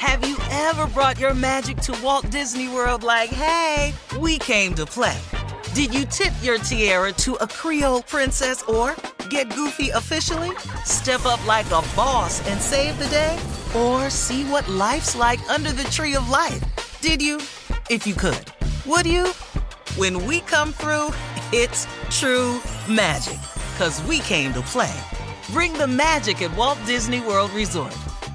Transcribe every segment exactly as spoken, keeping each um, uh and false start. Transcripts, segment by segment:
Have you ever brought your magic to Walt Disney World like, hey, we came to play? Did you tip your tiara to a Creole princess or get goofy officially? Step up like a boss and save the day? Or see what life's like under the tree of life? Did you? If you could. Would you? When we come through, it's true magic. 'Cause we came to play. Bring the magic at Walt Disney World Resort.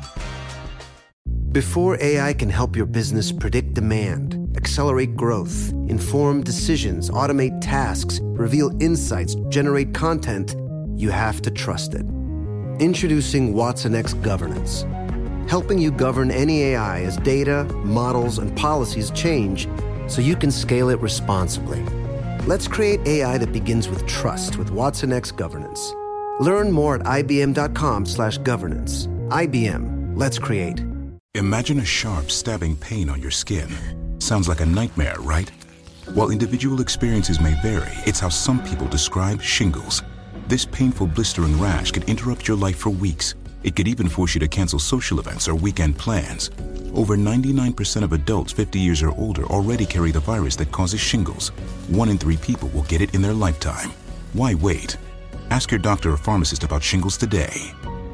Before A I can help your business predict demand, accelerate growth, inform decisions, automate tasks, reveal insights, generate content, you have to trust it. Introducing watsonx Governance, helping you govern any A I as data, models, and policies change so you can scale it responsibly. Let's create A I that begins with trust with watsonx Governance. Learn more at ibm.com slash governance. I B M, let's create. Imagine a sharp, stabbing pain on your skin. Sounds like a nightmare, right? While individual experiences may vary, it's how some people describe shingles. This painful, blistering rash could interrupt your life for weeks. It could even force you to cancel social events or weekend plans. Over ninety-nine percent of adults fifty years or older already carry the virus that causes shingles. One in three people will get it in their lifetime. Why wait? Ask your doctor or pharmacist about shingles today.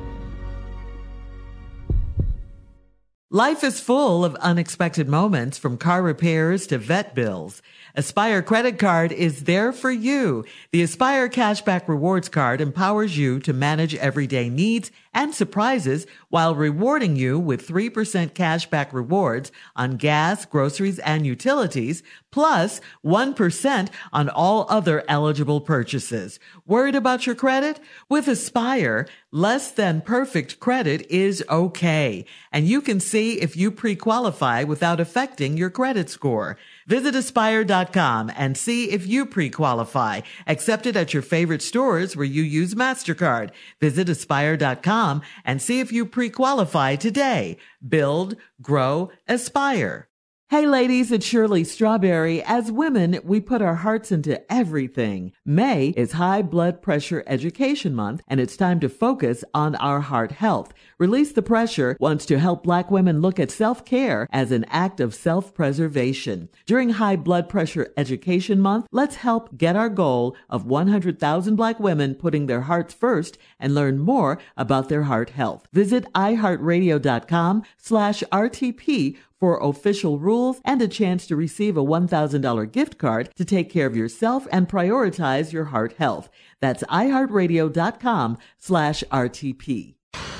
Life is full of unexpected moments, from car repairs to vet bills. Aspire Credit Card is there for you. The Aspire Cashback Rewards Card empowers you to manage everyday needs and surprises while rewarding you with three percent cashback rewards on gas, groceries, and utilities, plus one percent on all other eligible purchases. Worried about your credit? With Aspire, less than perfect credit is okay, and you can see if you pre-qualify without affecting your credit score. Visit aspire dot com and see if you pre-qualify. Accepted at your favorite stores where you use MasterCard. Visit aspire dot com and see if you pre-qualify today. Build, grow, aspire. Hey ladies, it's Shirley Strawberry. As women, we put our hearts into everything. May is High Blood Pressure Education Month, and it's time to focus on our heart health. Release the Pressure wants to help Black women look at self-care as an act of self-preservation. During High Blood Pressure Education Month, let's help get our goal of one hundred thousand Black women putting their hearts first and learn more about their heart health. Visit iheartradio.com slash RTP for official rules and a chance to receive a one thousand dollars gift card to take care of yourself and prioritize your heart health. That's iheartradio.com slash RTP.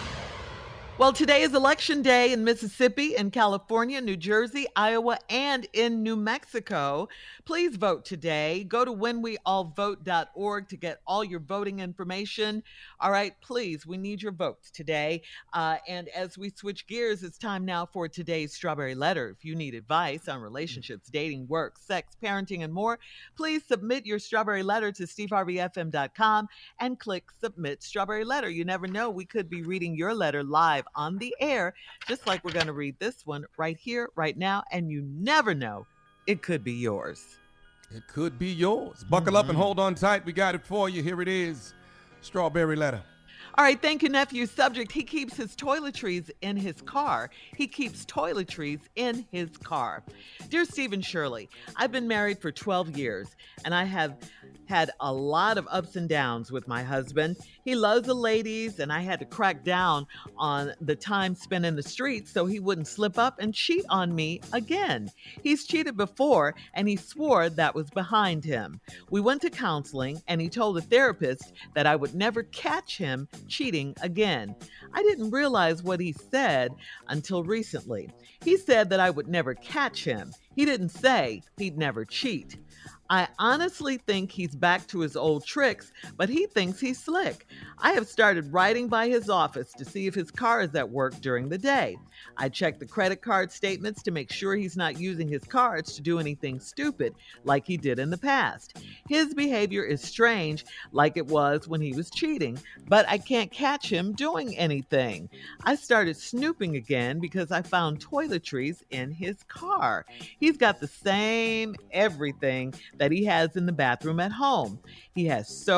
Well, today is election day in Mississippi, in California, New Jersey, Iowa, and in New Mexico. Please vote today. Go to when we all vote dot org to get all your voting information. All right, please, we need your votes today. Uh, and as we switch gears, it's time now for today's Strawberry Letter. If you need advice on relationships, dating, work, sex, parenting, and more, please submit your Strawberry Letter to steve harvey f m dot com and click Submit Strawberry Letter. You never know, we could be reading your letter live on the air, just like we're going to read this one right here, right now, and you never know, it could be yours. It could be yours. Buckle mm-hmm. up and hold on tight. We got it for you. Here it is. Strawberry Letter. All right, thank you, nephew. Subject, he keeps his toiletries in his car. He keeps toiletries in his car. Dear Steve and Shirley, I've been married for twelve years, and I have had a lot of ups and downs with my husband. He loves the ladies, and I had to crack down on the time spent in the streets so he wouldn't slip up and cheat on me again. He's cheated before, and he swore that was behind him. We went to counseling, and he told the therapist that I would never catch him cheating again. I didn't realize what he said until recently. He said that I would never catch him. He didn't say he'd never cheat. I honestly think he's back to his old tricks, but he thinks he's slick. I have started riding by his office to see if his car is at work during the day. I check the credit card statements to make sure he's not using his cards to do anything stupid like he did in the past. His behavior is strange, like it was when he was cheating, but I can't catch him doing anything. I started snooping again because I found toiletries in his car. He's got the same everything that he has in the bathroom at home. He has soap,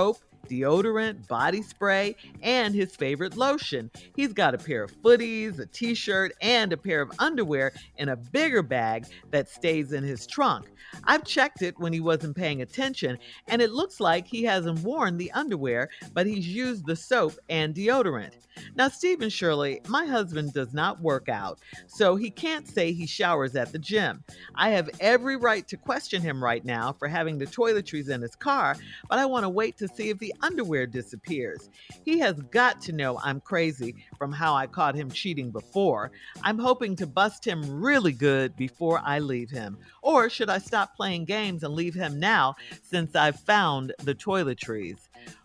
deodorant, body spray, and his favorite lotion. He's got a pair of footies, a t-shirt, and a pair of underwear in a bigger bag that stays in his trunk. I've checked it when he wasn't paying attention, and it looks like he hasn't worn the underwear, but he's used the soap and deodorant. Now, Steve and Shirley, my husband does not work out, so he can't say he showers at the gym. I have every right to question him right now for having the toiletries in his car, but I want to wait to see if the underwear disappears. He has got to know I'm crazy from how I caught him cheating before. I'm hoping to bust him really good before I leave him. Or should I stop playing games and leave him now since I've found the toiletries?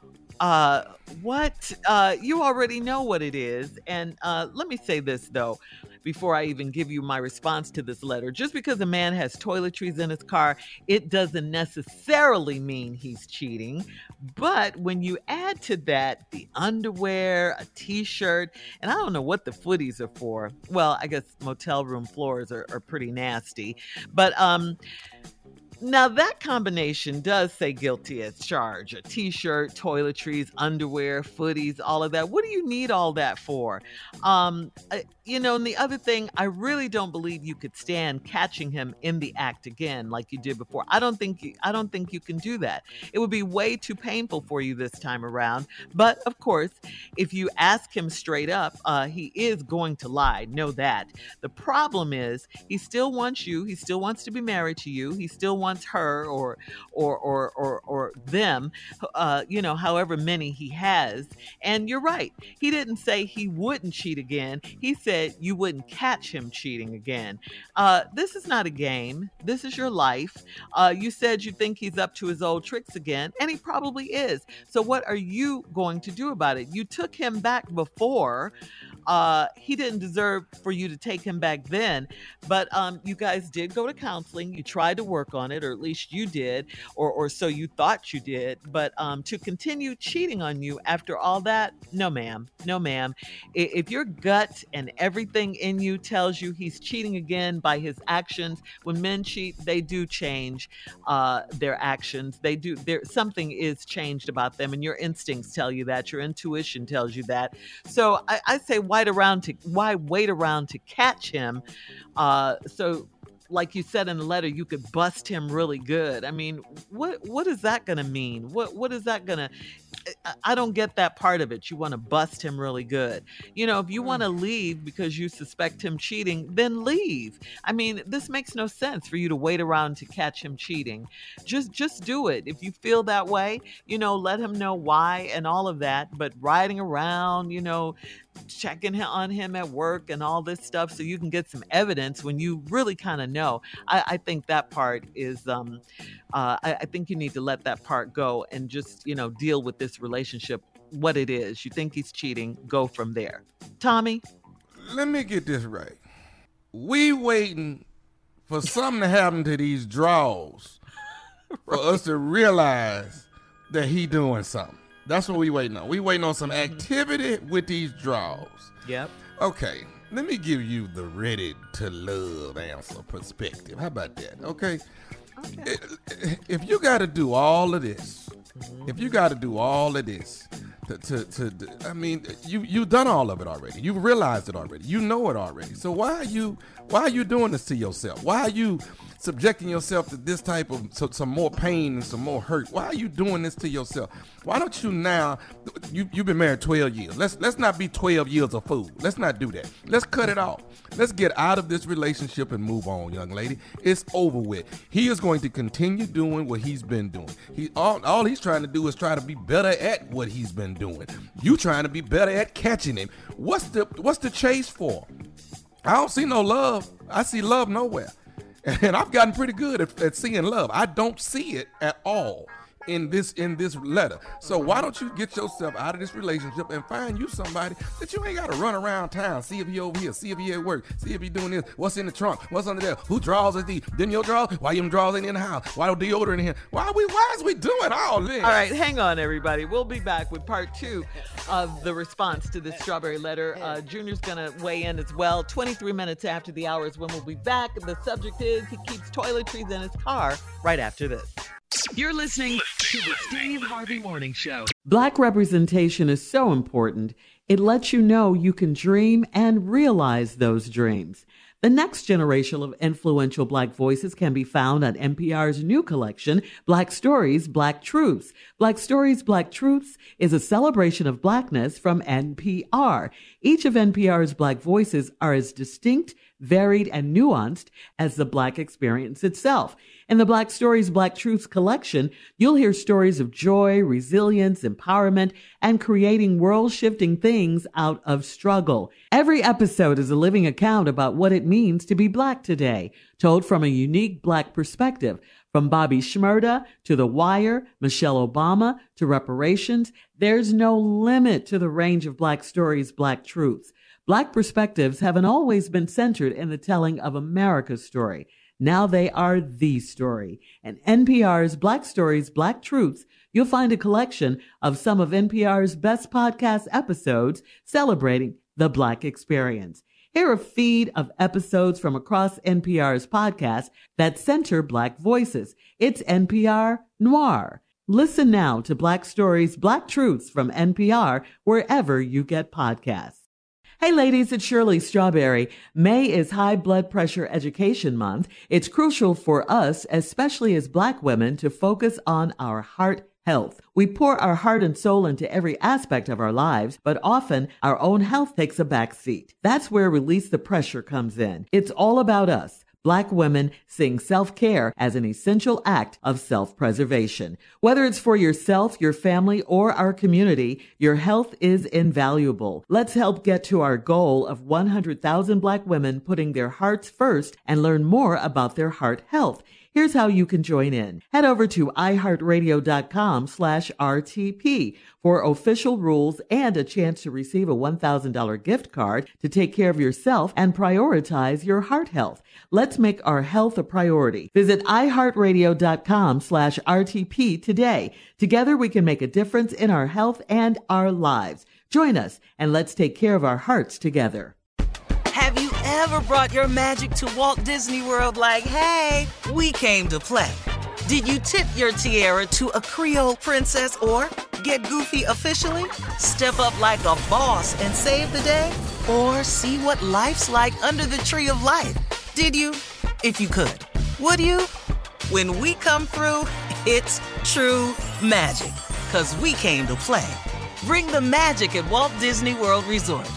Uh, what? Uh, you already know what it is. And uh, let me say this, though, before I even give you my response to this letter. Just because a man has toiletries in his car, it doesn't necessarily mean he's cheating. But when you add to that the underwear, a t-shirt, and I don't know what the footies are for. Well, I guess motel room floors are, are pretty nasty. But, um... now, that combination does say guilty as charged. A t-shirt, toiletries, underwear, footies, all of that. What do you need all that for? Um, uh, you know, and the other thing, I really don't believe you could stand catching him in the act again like you did before. I don't think you, I don't think you can do that. It would be way too painful for you this time around. But, of course, if you ask him straight up, uh, he is going to lie. Know that. The problem is he still wants you. He still wants to be married to you. He still wants wants her or or or or, or them, uh, you know, however many he has. And you're right. He didn't say he wouldn't cheat again. He said you wouldn't catch him cheating again. Uh, this is not a game. This is your life. Uh, you said you think he's up to his old tricks again, and he probably is. So what are you going to do about it? You took him back before. Uh, he didn't deserve for you to take him back then, but um, you guys did go to counseling. You tried to work on it, or at least you did, or or so you thought you did. But um, to continue cheating on you after all that, no, ma'am, no, ma'am. If your gut and everything in you tells you he's cheating again by his actions, when men cheat, they do change uh, their actions. They do. There something is changed about them, and your instincts tell you that. Your intuition tells you that. So I, I say, why around to why wait around to catch him? Uh, so, like you said in the letter, you could bust him really good. I mean, what what is that going to mean? What what is that going to? I don't get that part of it. You want to bust him really good. You know, if you want to leave because you suspect him cheating, then leave. I mean, this makes no sense for you to wait around to catch him cheating. Just just do it. If you feel that way, you know, let him know why and all of that. But riding around, you know, checking on him at work and all this stuff so you can get some evidence when you really kind of know. I, I think that part is, um, uh, I, I think you need to let that part go and just, you know, deal with this relationship, what it is. You think he's cheating, go from there. Tommy? Let me get this right. We waiting for something to happen to these draws for right. us to realize that he doing something. That's what we waiting on. We waiting on some activity with these draws. Yep. Okay, let me give you the ready to love answer perspective. How about that? Okay. Okay. If you got to do all of this, mm-hmm. if you got to do all of this, to, to, to, I mean, you you've done all of it already. You realized it already. You know it already. So why are you why are you doing this to yourself? Why are you subjecting yourself to this type of so, some more pain and some more hurt? Why are you doing this to yourself? Why don't you now? You you've been married twelve years. Let's let's not be twelve years of fool. Let's not do that. Let's cut it off. Let's get out of this relationship and move on, young lady. It's over with. He is going to continue doing what he's been doing. He all all he's trying to do is try to be better at what he's been doing. You trying to be better at catching him. What's the what's the chase for? I don't see no love. I see love nowhere. And I've gotten pretty good at, at seeing love. I don't see it at all in this in this letter. So why don't you get yourself out of this relationship and find you somebody that you ain't got to run around town, see if he over here, see if he at work, see if he doing this, what's in the trunk, what's under there, who draws is these, then your drawers, why you draws in the house, why no deodorant in here, why we why is we doing all this? All right, hang on everybody. We'll be back with part two of the response to this strawberry letter. Uh, Junior's gonna weigh in as well. twenty-three minutes after the hour is when we'll be back. The subject is he keeps toiletries in his car right after this. You're listening to the Steve Harvey Morning Show. Black representation is so important. It lets you know you can dream and realize those dreams. The next generation of influential Black voices can be found on N P R's new collection, Black Stories, Black Truths. Black Stories, Black Truths is a celebration of Blackness from N P R. Each of N P R's Black voices are as distinct, varied, and nuanced as the Black experience itself. In the Black Stories, Black Truths collection, you'll hear stories of joy, resilience, empowerment, and creating world-shifting things out of struggle. Every episode is a living account about what it means to be Black today, told from a unique Black perspective. From Bobby Shmurda to The Wire, Michelle Obama to reparations, there's no limit to the range of Black Stories, Black Truths. Black perspectives haven't always been centered in the telling of America's story. Now they are the story. In N P R's Black Stories, Black Truths, you'll find a collection of some of N P R's best podcast episodes celebrating the Black experience. Hear a feed of episodes from across N P R's podcasts that center Black voices. It's N P R Noir. Listen now to Black Stories, Black Truths from N P R wherever you get podcasts. Hey ladies, it's Shirley Strawberry. May is High Blood Pressure Education Month. It's crucial for us, especially as Black women, to focus on our heart health. We pour our heart and soul into every aspect of our lives, but often our own health takes a back seat. That's where Release the Pressure comes in. It's all about us. Black women seeing self-care as an essential act of self-preservation. Whether it's for yourself, your family, or our community, your health is invaluable. Let's help get to our goal of one hundred thousand Black women putting their hearts first and learn more about their heart health. Here's how you can join in. Head over to iheartradio.com slash RTP for official rules and a chance to receive a one thousand dollars gift card to take care of yourself and prioritize your heart health. Let's make our health a priority. Visit iheartradio.com slash RTP today. Together we can make a difference in our health and our lives. Join us and let's take care of our hearts together. Have you ever brought your magic to Walt Disney World like, hey, we came to play? Did you tip your tiara to a Creole princess or get goofy officially? Step up like a boss and save the day? Or see what life's like under the tree of life? Did you? If you could. Would you? When we come through, it's true magic. 'Cause we came to play. Bring the magic at Walt Disney World Resort.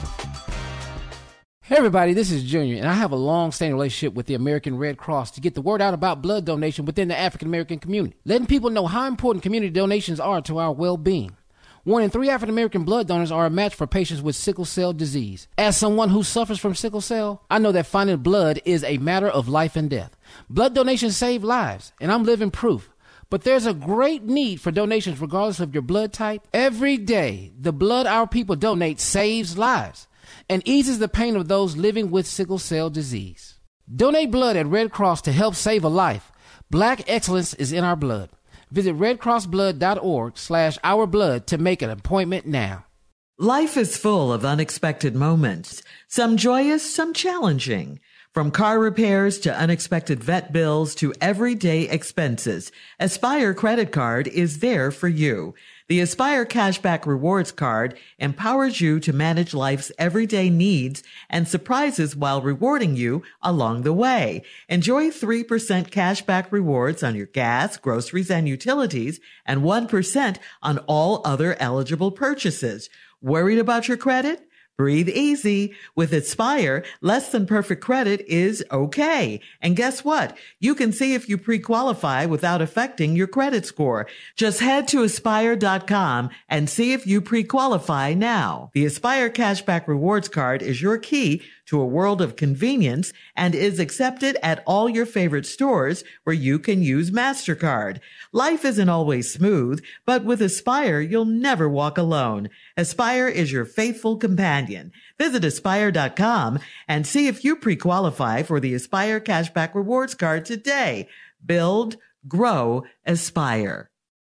Hey everybody, this is Junior, and I have a long-standing relationship with the American Red Cross to get the word out about blood donation within the African-American community, letting people know how important community donations are to our well-being. One in three African-American blood donors are a match for patients with sickle cell disease. As someone who suffers from sickle cell, I know that finding blood is a matter of life and death. Blood donations save lives, and I'm living proof. But there's a great need for donations regardless of your blood type. Every day, the blood our people donate saves lives and eases the pain of those living with sickle cell disease. Donate blood at Red Cross to help save a life. Black excellence is in our blood. Visit redcrossblood.org slash our blood to make an appointment now. Life is full of unexpected moments, some joyous, some challenging. From car repairs to unexpected vet bills to everyday expenses, Aspire Credit Card is there for you. The Aspire Cashback Rewards Card empowers you to manage life's everyday needs and surprises while rewarding you along the way. Enjoy three percent cashback rewards on your gas, groceries, and utilities, and one percent on all other eligible purchases. Worried about your credit? Breathe easy. With Aspire, less than perfect credit is okay. And guess what? You can see if you pre-qualify without affecting your credit score. Just head to aspire dot com and see if you pre-qualify now. The Aspire Cashback Rewards Card is your key to a world of convenience and is accepted at all your favorite stores where you can use MasterCard. Life isn't always smooth, but with Aspire, you'll never walk alone. Aspire is your faithful companion. Visit aspire dot com and see if you pre-qualify for the Aspire Cashback Rewards Card today. Build, grow, aspire.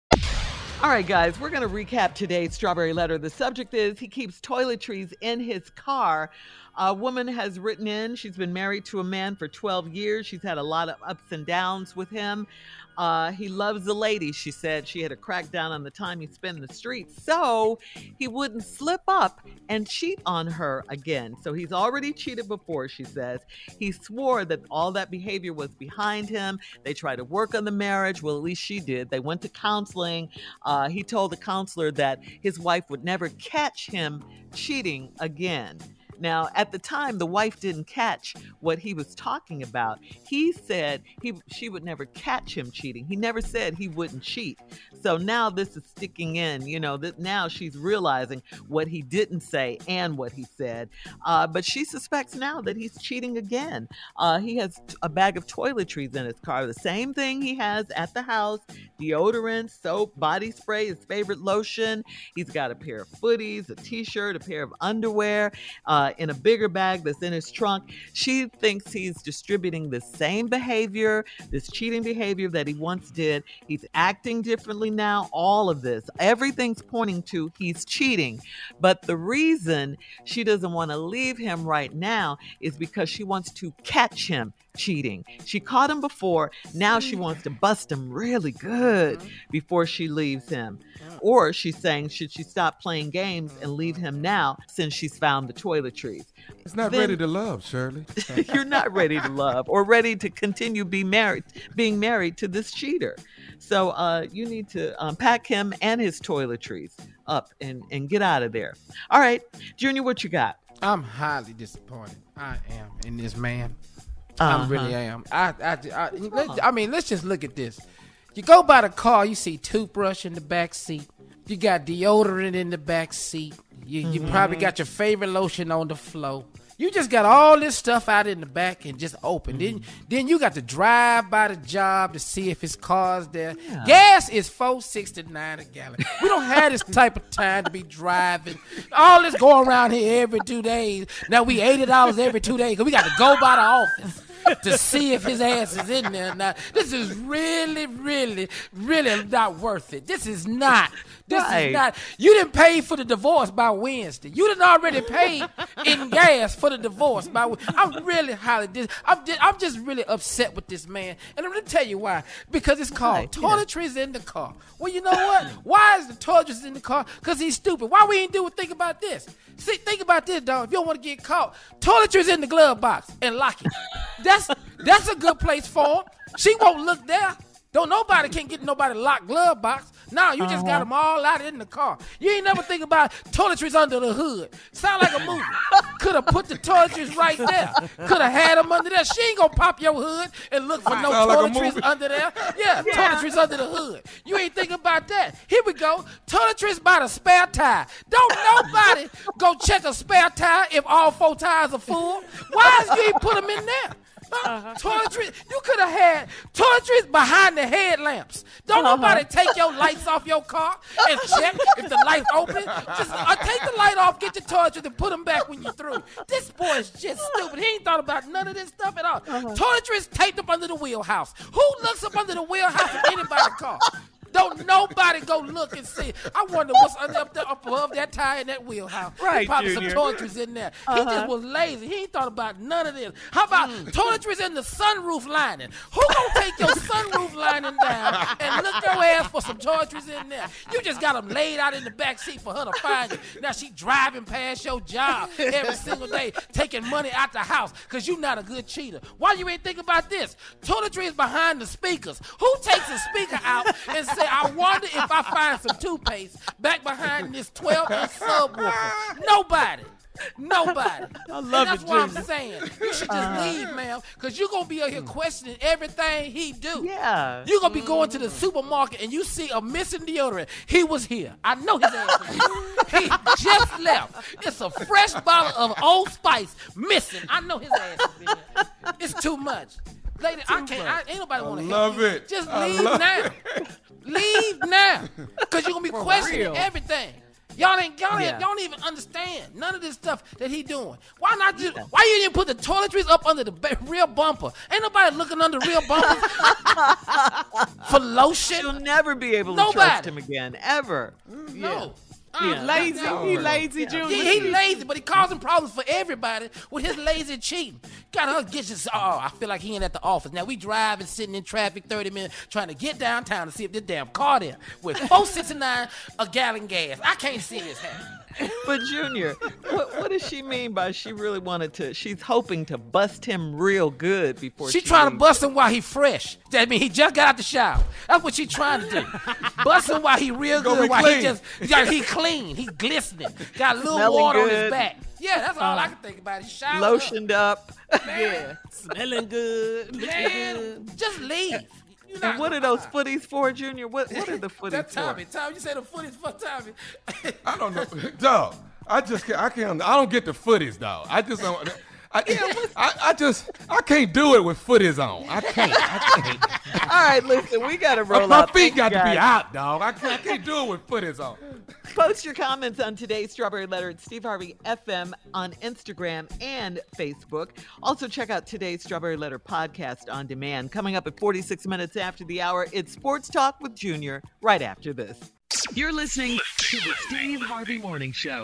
All right, guys, we're going to recap today's Strawberry Letter. The subject is he keeps toiletries in his car. A woman has written in. She's been married to a man for twelve years. She's had a lot of ups and downs with him. Uh, he loves the lady, she said. She had a crackdown on the time he spent in the streets, so he wouldn't slip up and cheat on her again. So he's already cheated before, she says. He swore that all that behavior was behind him. They tried to work on the marriage. Well, at least she did. They went to counseling. Uh, he told the counselor that his wife would never catch him cheating again. Now, at the time, the wife didn't catch what he was talking about. He said he she would never catch him cheating. He never said he wouldn't cheat. So now this is sticking in, you know, that now she's realizing what he didn't say and what he said. Uh, but she suspects now that he's cheating again. Uh, he has a bag of toiletries in his car, the same thing he has at the house: deodorant, soap, body spray, his favorite lotion. He's got a pair of footies, a t-shirt, a pair of underwear, uh, in a bigger bag that's in his trunk. She thinks he's distributing the same behavior, this cheating behavior that he once did. He's acting differently now. All of this, everything's pointing to he's cheating. But the reason she doesn't want to leave him right now is because she wants to catch him cheating. She caught him before. Now she wants to bust him really good before she leaves him. Or she's saying, should she stop playing games and leave him now since she's found the toiletries? It's not Then- ready to love, Shirley. You're not ready to love or ready to continue be married, being married to this cheater. So uh, you need to um, pack him and his toiletries up and, and get out of there. All right, Junior, what you got? I'm highly disappointed. I am in this man. Uh-huh. I really am. I, I, I, let, I mean, let's just look at this. You go by the car, you see toothbrush in the back seat. You got deodorant in the back seat. You, you mm-hmm. probably got your favorite lotion on the floor. You just got all this stuff out in the back and just open. Mm-hmm. Then, then you got to drive by the job to see if his car's there. Yeah. Gas is four sixty-nine a gallon. We don't have this type of time to be driving. All this going around here every two days. Now we eighty dollars every two days because we got to go by the office to see if his ass is in there. Now, this is really, really, really not worth it. This is not. This right. is not. You didn't pay for the divorce by Wednesday. You didn't already pay in gas for the divorce by. I'm really highly. Dis- I'm, di- I'm just really upset with this man, and I'm gonna tell you why. Because it's called right. toiletries yeah. in the car. Well, you know what? Why is the toiletries in the car? Because he's stupid. Why we ain't do it? Think about this. See, think about this, dog. If you don't want to get caught, toiletries in the glove box and lock it. That's that's a good place for him. She won't look there. Don't nobody can get nobody locked glove box. No, you just uh-huh. got them all out in the car. You ain't never think about toiletries under the hood. Sound like a movie. Could have put the toiletries right there. Could have had them under there. She ain't gonna pop your hood and look for no toiletries like under there. Yeah, yeah, toiletries under the hood. You ain't think about that. Here we go. Toiletries by the spare tire. Don't nobody go check a spare tire if all four tires are full. Why is you ain't put them in there? Uh, toiletries, you could have had toiletries behind the headlamps. Don't uh-huh. nobody take your lights off your car and check if the light's open. Just uh, take the light off, get your toiletries, and put them back when you're through. This boy is just stupid. He ain't thought about none of this stuff at all. Uh-huh. Toiletries taped up under the wheelhouse. Who looks up under the wheelhouse of anybody's car? Don't nobody go look and see. I wonder what's under up there, up above that tire in that wheelhouse. Right, probably Junior. some toiletries in there. Uh-huh. He just was lazy. He ain't thought about none of this. How about mm. toiletries in the sunroof lining? Who gonna take your sunroof lining down and look your ass for some toiletries in there? You just got them laid out in the back seat for her to find you. Now she driving past your job every single day, taking money out the house because you not a good cheater. Why you ain't think about this? Toiletries behind the speakers. Who takes a speaker out and say, I wonder if I find some toothpaste back behind this twelve-inch subwoofer? Nobody. Nobody. I love and that's it, what Junior. I'm saying. You should just uh, leave, man, because you're going to be out here questioning everything he do. Yeah. You're going to be going to the supermarket and you see a missing deodorant. He was here. I know his ass was here. He just left. It's a fresh bottle of Old Spice missing. I know his ass is here. It's too much. Lady, I can't. I, ain't nobody want to help love you. it. Just I leave love now. It. Leave now, because you're gonna be For questioning real. everything. Y'all ain't, y'all, Yeah. ain't, y'all don't even understand none of this stuff that he doing. Why not just? Yeah. Why you didn't put the toiletries up under the ba- rear bumper? Ain't nobody looking under rear bumpers for lotion. You'll never be able to Nobody. trust him again, ever. No. He's Yeah. lazy. Yeah. He lazy, Junior. Yeah, he lazy, but he causing problems for everybody with his lazy cheating. Gotta get your, oh, I feel like he ain't at the office. Now we driving, sitting in traffic thirty minutes, trying to get downtown to see if this damn car there with four sixty-nine a gallon gas. I can't see this happening. But Junior, what, what does she mean by she really wanted to? She's hoping to bust him real good before She she trying to leaves. bust him while he fresh. That mean he just got out the shower. That's what she trying to do. Bust him while he real Gonna good. be While clean. he just, yeah, he clean. He glistening. Got a little Smelling water on his good. back. Yeah, that's all I can think about. He showered Lotioned up. Yeah, smelling good, up. looking Man, good. just leave. You And not what are gonna those lie. footies for, Junior? What what are the footies That's for? Tommy. Tommy, you say the footies for Tommy. I don't know, dog. I just can't. I can't. I don't get the footies, dog. I just don't. I, I, I just I can't do it with footies on. I can't. I can't. All right, listen, we got to roll My out. feet Thank got you, to be guys. out, dog. I can't, I can't do it with footies on. Post your comments on today's Strawberry Letter at Steve Harvey F M on Instagram and Facebook. Also, check out today's Strawberry Letter podcast on demand. Coming up at forty-six minutes after the hour, it's Sports Talk with Junior right after this. You're listening to the Steve Harvey Morning Show.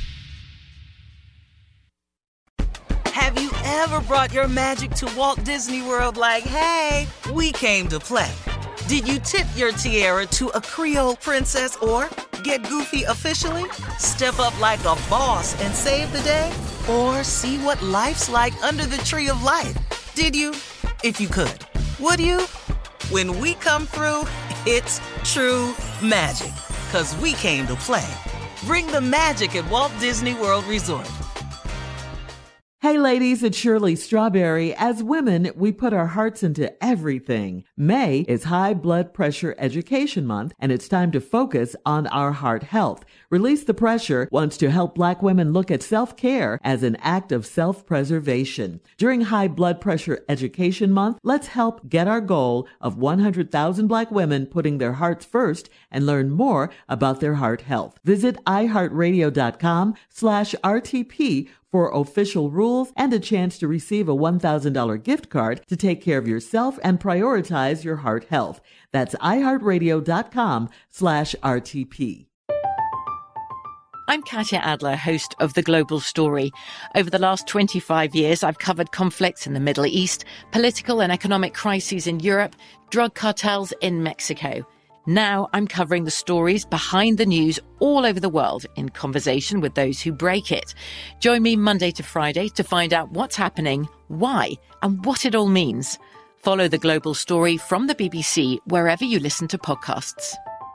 Have you ever brought your magic to Walt Disney World like, hey, we came to play? Did you tip your tiara to a Creole princess or get goofy officially? Step up like a boss and save the day? Or see what life's like under the tree of life? Did you? If you could. Would you? When we come through, it's true magic. 'Cause we came to play. Bring the magic at Walt Disney World Resort. Hey ladies, it's Shirley Strawberry. As women, we put our hearts into everything. May is High Blood Pressure Education Month, and it's time to focus on our heart health. Release the Pressure wants to help Black women look at self-care as an act of self-preservation. During High Blood Pressure Education Month, let's help get our goal of one hundred thousand Black women putting their hearts first and learn more about their heart health. Visit iHeartRadio.com slash RTP for official rules and a chance to receive a one thousand dollars gift card to take care of yourself and prioritize your heart health. That's iHeartRadio.com slash RTP. I'm Katya Adler, host of The Global Story. Over the last twenty-five years, I've covered conflicts in the Middle East, political and economic crises in Europe, drug cartels in Mexico. Now I'm covering the stories behind the news all over the world in conversation with those who break it. Join me Monday to Friday to find out what's happening, why, and what it all means. Follow The Global Story from the B B C wherever you listen to podcasts.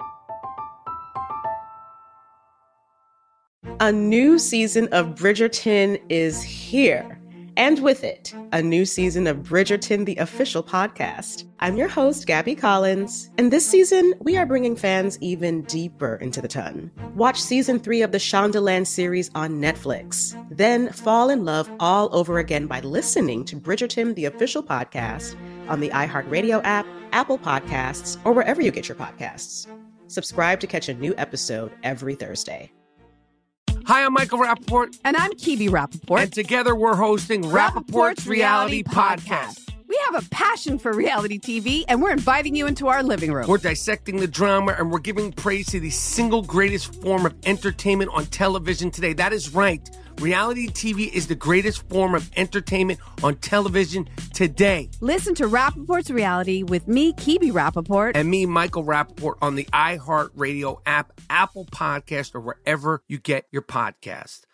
A new season of Bridgerton is here. And with it, a new season of Bridgerton, the official podcast. I'm your host, Gabby Collins, and this season, we are bringing fans even deeper into the ton. Watch season three of the Shondaland series on Netflix. Then fall in love all over again by listening to Bridgerton, the official podcast, on the iHeartRadio app, Apple Podcasts, or wherever you get your podcasts. Subscribe to catch a new episode every Thursday. Hi, I'm Michael Rappaport. And I'm Kibi Rappaport. And together we're hosting Rappaport's Reality Podcast. We have a passion for reality T V, and we're inviting you into our living room. We're dissecting the drama, and we're giving praise to the single greatest form of entertainment on television today. That is right. Reality T V is the greatest form of entertainment on television today. Listen to Rappaport's Reality with me, Kibi Rappaport. And me, Michael Rappaport, on the iHeartRadio app, Apple Podcast, or wherever you get your podcast.